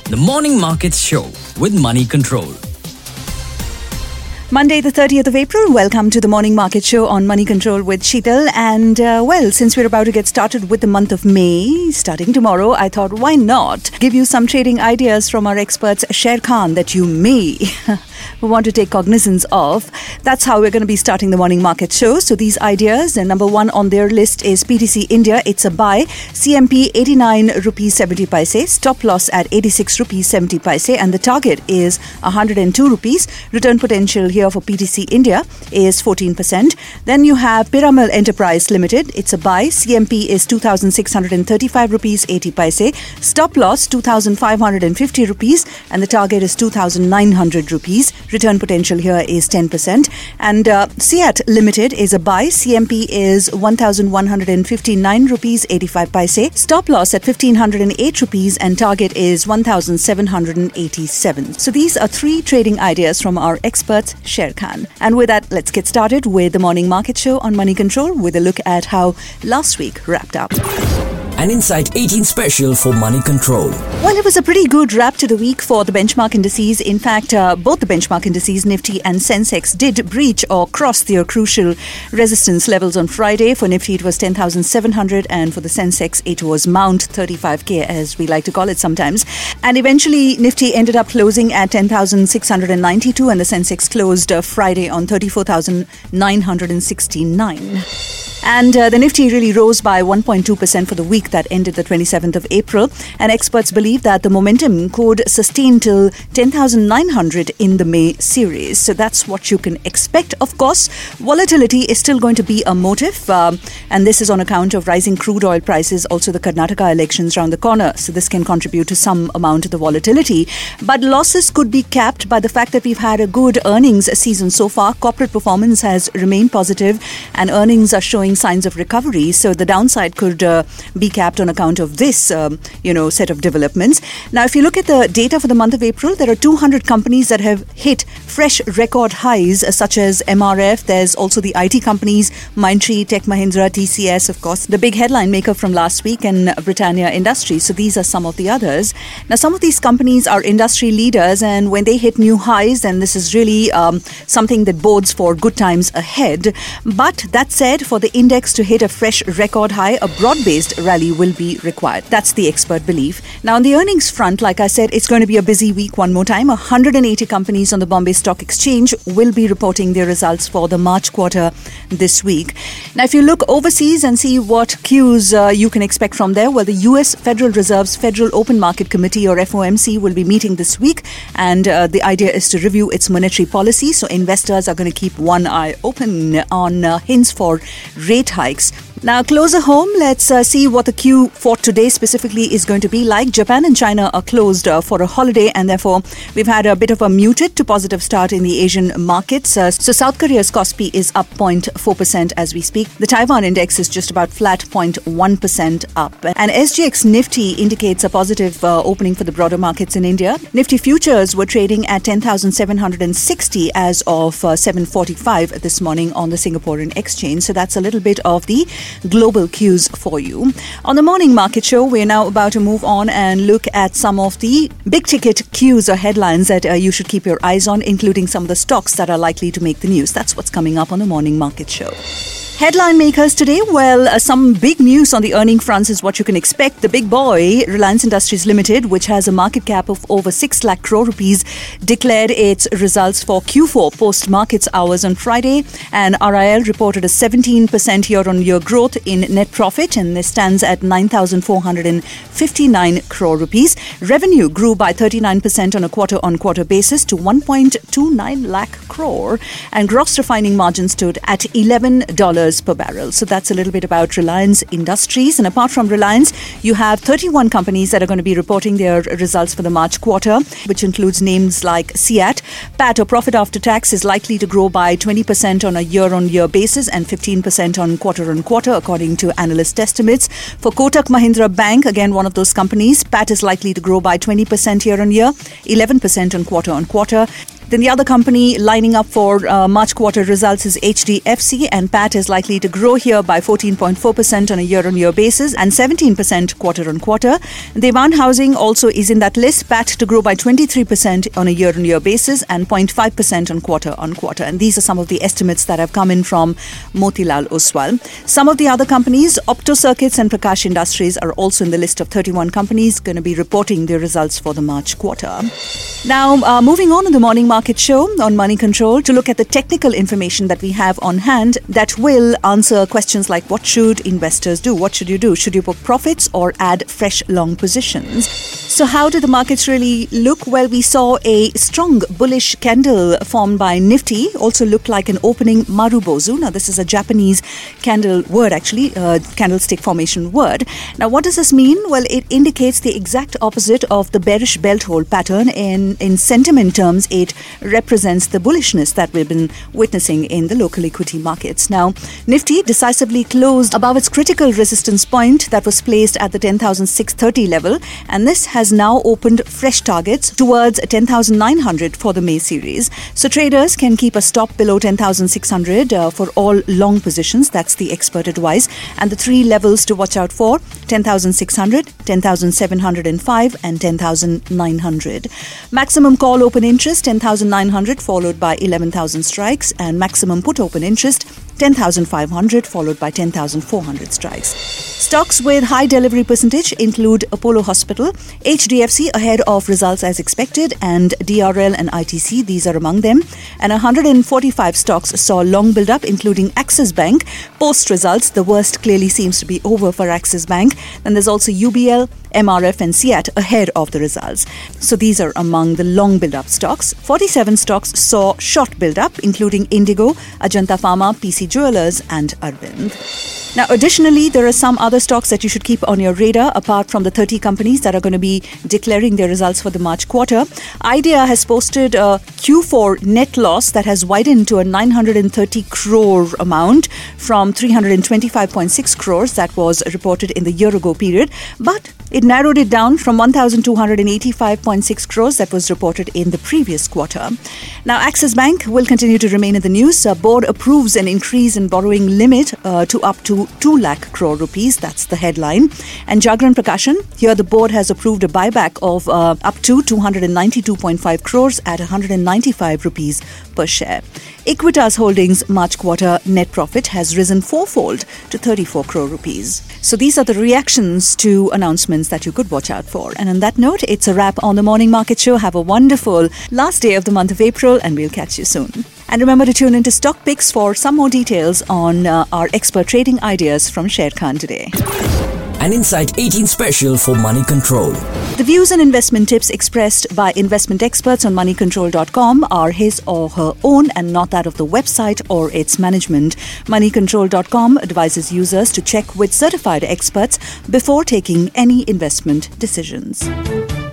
The Morning Market Show with Money Control. Monday the 30th of April, welcome to the Morning Market Show on Money Control with Sheetal. And since we're about to get started with the month of May, starting tomorrow, I thought why not give you some trading ideas from our experts Sher Khan that you may want to take cognizance of. That's how we're going to be starting the Morning Market Show. So these ideas, and number one on their list is PTC India. It's a buy. CMP 89 rupees 70 paise, stop loss at 86 rupees 70 paise, and the target is 102 rupees. Return potential here for PTC India is 14%. Then you have Piramal Enterprise Limited. It's a buy. CMP is 2,635 rupees 80 paise. Stop loss 2,550 rupees, and the target is 2,900 rupees. Return potential here is 10%. And CEAT Limited is a buy. CMP is 1,159 rupees 85 paise. Stop loss at 1,508 rupees, and target is 1,787. So these are three trading ideas from our experts Sher Khan. And with that, let's get started with the Morning Market Show on Money Control with a look at how last week wrapped up. An Insight 18 special for Money Control. Well, it was a pretty good wrap to the week for the benchmark indices. In fact, both the benchmark indices, Nifty and Sensex, did breach or cross their crucial resistance levels on Friday. For Nifty, it was 10,700, and for the Sensex, it was Mount 35K, as we like to call it sometimes. And eventually, Nifty ended up closing at 10,692, and the Sensex closed Friday on 34,969. And the Nifty really rose by 1.2% for the week that ended the 27th of April. And experts believe that the momentum could sustain till 10,900 in the May series. So that's what you can expect. Of course, volatility is still going to be a motive. And this is on account of rising crude oil prices, also the Karnataka elections around the corner. So this can contribute to some amount of the volatility. But losses could be capped by the fact that we've had a good earnings season so far. Corporate performance has remained positive, and earnings are showing signs of recovery. So the downside could be capped on account of this, set of developments. Now, if you look at the data for the month of April, there are 200 companies that have hit fresh record highs, such as MRF. There's also the IT companies, Mindtree, Tech Mahindra, TCS, of course, the big headline maker from last week, and Britannia Industries. So these are some of the others. Now, some of these companies are industry leaders, and when they hit new highs, then this is really something that bodes for good times ahead. But that said, for the index to hit a fresh record high, a broad-based rally will be required. That's the expert belief. Now, on the earnings front, like I said, it's going to be a busy week one more time. 180 companies on the Bombay Stock Exchange will be reporting their results for the March quarter this week. Now, if you look overseas and see what cues you can expect from there, well, the US Federal Reserve's Federal Open Market Committee, or FOMC, will be meeting this week, and the idea is to review its monetary policy. So investors are going to keep one eye open on hints for rate hikes. Now, closer home, let's see what the queue for today specifically is going to be like. Japan and China are closed for a holiday, and therefore we've had a bit of a muted to positive start in the Asian markets. So South Korea's Kospi is up 0.4% as we speak. The Taiwan index is just about flat, 0.1% up. And SGX Nifty indicates a positive opening for the broader markets in India. Nifty futures were trading at 10,760 as of 7:45 this morning on the Singaporean exchange. So that's a little bit of the global cues for you. On the Morning Market Show, we're now about to move on and look at some of the big ticket cues or headlines that you should keep your eyes on, including some of the stocks that are likely to make the news. That's what's coming up on the Morning Market Show. Headline makers today, some big news on the earning fronts is what you can expect. The big boy, Reliance Industries Limited, which has a market cap of over 6 lakh crore rupees, declared its results for Q4 post-markets hours on Friday, and RIL reported a 17% year-on-year growth in net profit, and this stands at 9,459 crore rupees. Revenue grew by 39% on a quarter-on-quarter basis to 1.29 lakh crore, and gross refining margin stood at $11 per barrel. So that's a little bit about Reliance Industries. And apart from Reliance, you have 31 companies that are going to be reporting their results for the March quarter, which includes names like CEAT. PAT, or profit after tax, is likely to grow by 20% on a year-on-year basis and 15% on quarter-on-quarter, according to analyst estimates. For Kotak Mahindra Bank, again one of those companies, PAT is likely to grow by 20% year-on-year, 11% on quarter-on-quarter. Then the other company lining up for March quarter results is HDFC, and PAT is likely to grow here by 14.4% on a year-on-year basis and 17% quarter-on-quarter. Dewan Housing also is in that list, PAT to grow by 23% on a year-on-year basis and 0.5% on quarter-on-quarter. And these are some of the estimates that have come in from Motilal Oswal. Some of the other companies, Opto Circuits and Prakash Industries, are also in the list of 31 companies going to be reporting their results for the March quarter. Now, moving on in the morning market show on Money Control to look at the technical information that we have on hand that will answer questions like what should investors do? What should you do? Should you book profits or add fresh long positions? So how did the markets really look? Well, we saw a strong bullish candle formed by Nifty, also looked like an opening Marubozu. Now, this is a Japanese candle word, actually, candlestick formation word. Now, what does this mean? Well, it indicates the exact opposite of the bearish belt hold pattern. In sentiment terms, it represents the bullishness that we've been witnessing in the local equity markets. Now, Nifty decisively closed above its critical resistance point that was placed at the 10,630 level, and this has now opened fresh targets towards 10,900 for the May series. So traders can keep a stop below 10,600 for all long positions. That's the expert advice. And the three levels to watch out for: 10,600, 10,705 and 10,900. Maximum call open interest 10,900 followed by 11,000 strikes, and maximum put open interest 10,500 followed by 10,400 strikes. Stocks with high delivery percentage include Apollo Hospital, HDFC ahead of results as expected, and DRL and ITC, these are among them. And 145 stocks saw long build-up, including Axis Bank. Post results, the worst clearly seems to be over for Axis Bank. Then there's also UBL, MRF and CEAT ahead of the results. So these are among the long build-up stocks. 47 stocks saw short build-up, including Indigo, Ajanta Pharma, PC Jewelers and Arvind. Now, additionally, there are some other stocks that you should keep on your radar apart from the 30 companies that are going to be declaring their results for the March quarter. IDEA has posted a Q4 net loss that has widened to a 930 crore amount from 325.6 crores that was reported in the year-ago period, but it narrowed it down from 1,285.6 crores that was reported in the previous quarter. Now, Axis Bank will continue to remain in the news. Board approves an increase in borrowing limit to up to 2 lakh crore rupees. That's the headline. And Jagran Prakashan, here the board has approved a buyback of up to 292.5 crores at 195 rupees per share. Equitas Holdings March quarter net profit has risen fourfold to 34 crore rupees. So these are the reactions to announcements that you could watch out for. And on that note, it's a wrap on the Morning Market Show. Have a wonderful last day of the month of April, and we'll catch you soon. And remember to tune into Stock Picks for some more details on our expert trading ideas from Sher Khan today. An Insight 18 special for Money Control. The views and investment tips expressed by investment experts on moneycontrol.com are his or her own and not that of the website or its management. Moneycontrol.com advises users to check with certified experts before taking any investment decisions.